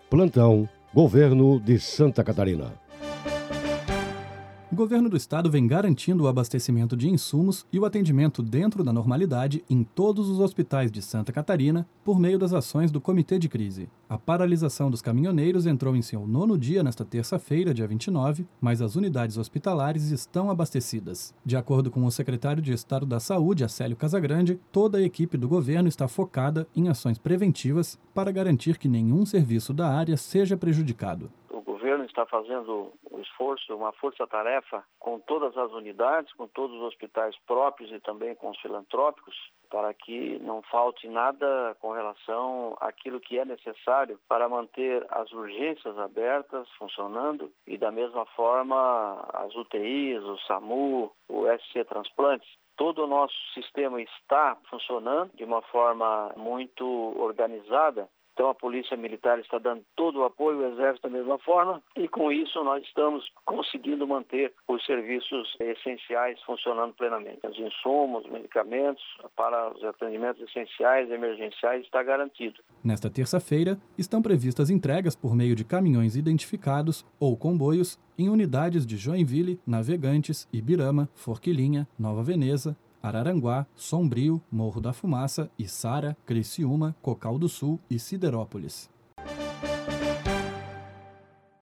Plantão Governo de Santa Catarina. O governo do estado vem garantindo o abastecimento de insumos e o atendimento dentro da normalidade em todos os hospitais de Santa Catarina por meio das ações do Comitê de Crise. A paralisação dos caminhoneiros entrou em seu 9º dia nesta terça-feira, dia 29, mas as unidades hospitalares estão abastecidas. De acordo com o secretário de Estado da Saúde, Acélio Casagrande, toda a equipe do governo está focada em ações preventivas para garantir que nenhum serviço da área seja prejudicado. O governo está fazendo um esforço, uma força-tarefa com todas as unidades, com todos os hospitais próprios e também com os filantrópicos, para que não falte nada com relação àquilo que é necessário para manter as urgências abertas, funcionando, e da mesma forma as UTIs, o SAMU, o SC Transplantes. Todo o nosso sistema está funcionando de uma forma muito organizada. Então a Polícia Militar está dando todo o apoio, o Exército da mesma forma, e com isso nós estamos conseguindo manter os serviços essenciais funcionando plenamente. Os insumos, medicamentos para os atendimentos essenciais, emergenciais, está garantido. Nesta terça-feira, estão previstas entregas por meio de caminhões identificados ou comboios em unidades de Joinville, Navegantes, Ibirama, Forquilinha, Nova Veneza, Araranguá, Sombrio, Morro da Fumaça, Içara, Criciúma, Cocal do Sul e Siderópolis.